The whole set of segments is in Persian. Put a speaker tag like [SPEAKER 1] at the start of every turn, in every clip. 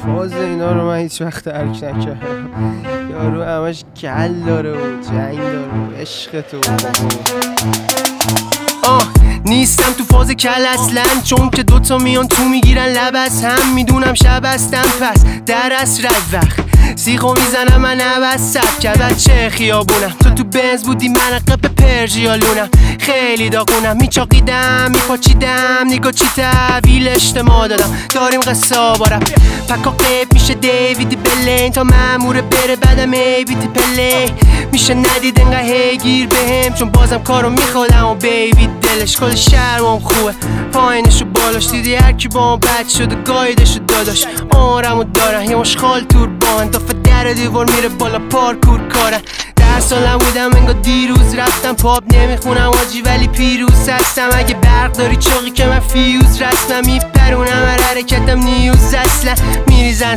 [SPEAKER 1] فاز اینا رو من هیچ وقت درک نکردم. یارو همش کل داره و جنگ داره و عشق تو. نیستم تو فاز کل اصلا، چون که دوتا میان تو میگیرن لب از هم. میدونم شب هستم پس در اصر وقت سیخو میزنم من نبست کبت چه خیابونم. تو بنز بودی من قب پرژیالونم، خیلی داغونم. میچاقیدم میپاچیدم نگاه چی تحویل اجتماع دادم. داریم قصه بارم پکا قیب میشه دیوید بلین تا ماموره بره بعدم ایبیت پله میشه ندید انقدر هیگیر بهم، چون بازم کارو میخوادم و بیبی دلش کل شهرم خوبه. پایینشو بالاش دیدی هرکی با هم بد شده گایدشو داداش. آرمو دارن یه مشخال تور با دافه در دیوار میره بالا پارکور کارن. در سالم بودم انگار دیروز رفتم پاپ نمیخونم آجی ولی پیروز هستم. اگه برق داری چاقی که من فیوز رسمم میپرونم هر حرکتم نیوز اصلا. میریزن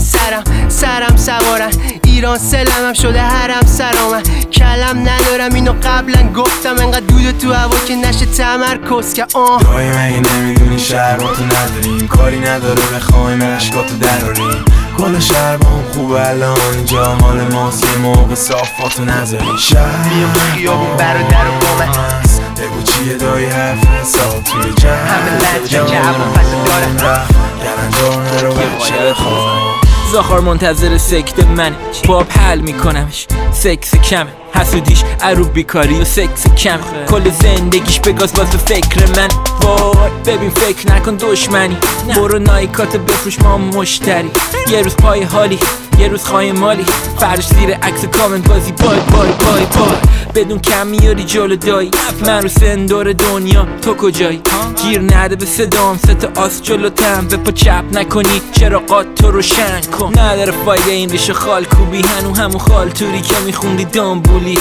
[SPEAKER 1] سرم سوارن ایران سلمم شده هرم سرامن. کلم ندارم اینو قبلا گفتم انقدر دود تو هوا که نشه تمرکز که
[SPEAKER 2] دایی مگه نمیدونی شهراتو نداریم، کاری نداره بخوایم عشقاتو دراریم. کل شهر با هم خوبه الان اینجا مال ماست، یه موقع صافاتو نذاریم. شهر
[SPEAKER 1] میام خیابون برادر و بامن
[SPEAKER 2] بگو چیه دایی حرف حساب توی جمع
[SPEAKER 1] همه بچه که هوا پس دارن
[SPEAKER 2] گرنجان رو بچه خواه.
[SPEAKER 3] زاخار منتظر سکت منه باب حل میکنمش. سکس کمه حسودیش عروب بیکاری و سکس کم. کل زندگیش بگاز باز به فکر من. وای ببین فکر نکن دشمنی، برو نایکات بفروش ما مشتری. یه روز پای حالی یه روز خواهی مالی، فرش زیر عکس کامنت بازی بای بای بای بای. بدون کم میاری جلو دایی، من رو سندور دنیا تو کجایی؟ گیر نده به صدام ست آس جلوتم. به پا چپ نکنی چراغات تو روشن کن. نداره فایده این ریشه خال کوبی، همون خال توری که میخوندی دامبولی.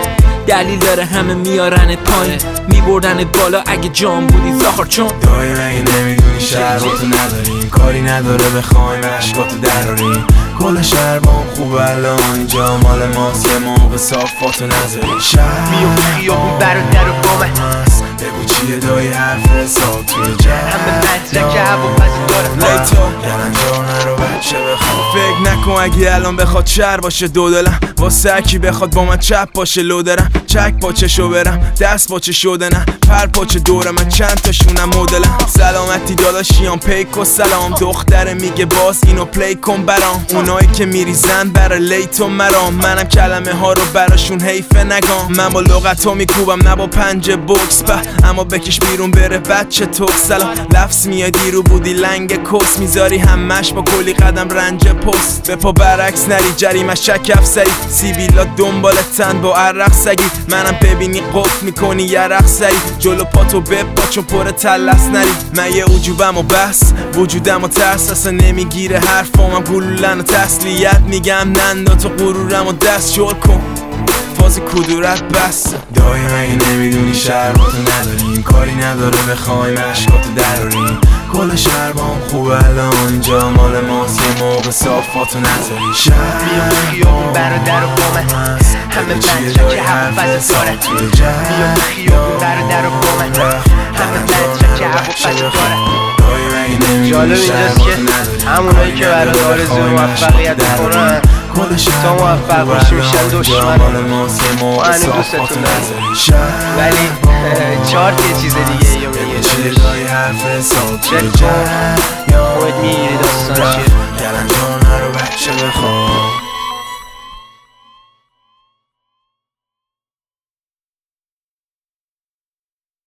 [SPEAKER 3] دلیل داره همه میارن پایین میبردن بالا اگه جام بودی زاخار. چون
[SPEAKER 2] دایی مگه نمیدونی شهراتو نداریم، کاری نداره بخوایم عشقاتو دراریم. کل شهر با هم خوبه الان اینجا مال ماست، یه موقع صافاتو نذاریم. شهر
[SPEAKER 1] میام خیابون برادر و بامن
[SPEAKER 2] بگو چیه دایی حرف حساب توی جمع
[SPEAKER 1] همه مدرک هوا پس دارن
[SPEAKER 2] لیتو گرنجانه رو بچه بخواه. فکر نکن اگه الان بخواد شهر باشه دو دلم، واسه اکی بخواد با من چپ باشه لو درم. چک پاچه شو برم دست پاچه شده نه پر پاچه دورم من چند تاشونم مدلم. سلامتی داداشیان پیک و سلام دختره میگه باز اینو پلی کن برام. اونایی که میریزن برا لیتو مرام، منم کلمه ها رو براشون حیفه نگام. من با لغتو میکوبم نه با پنج بوکس په، اما بکش بیرون بره بچه تو سلام. لفظ میای دیرو بودی لنگ کس، میذاری همش با کلی قدم رنج پست. به پا برعکس نری جریمش چک افسری، سیبیلا دنبالتن با عرق سگی. منم ببینی قفل میکنی یرق سری، جلو پاتو بپا چون پر تلس نری. من یه عجوبم و بس وجودم و ترس اصلا نمیگیره حرفامم گلولن و تسلیت میگم نندا تو غرورم و دست شل کن فاز کدورت بس. دایی مگه نمیدونی شهراتو نداریم، کاری نداره بخوایم عشقاتو دراریم. کل شهر با هم خوبه الان اینجا مال ماست، یه موقع صافاتو نذاریم. شهر
[SPEAKER 1] میام خیابون برادر و بامن همه مدرک هوا پس دارن. میام خیابون برادر و بامن همه مدرک هوا پس دارن. جالب اینجاست که همونایی که برات آرزوی موفقیت میکنن تا موفق باشی میشن دشمن. ما هنوز دوستتون داریم ولی چارت یه چیز دیگه یا میگه چک کن امید میگیری داستان چیه.
[SPEAKER 2] گرنجانه رو بچه بخواه.